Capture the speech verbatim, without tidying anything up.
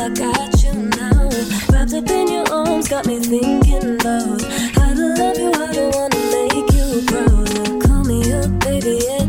I got you now. Wrapped up in your arms, got me thinking about how to love you, how to wanna make you proud. Call me up, baby, yeah.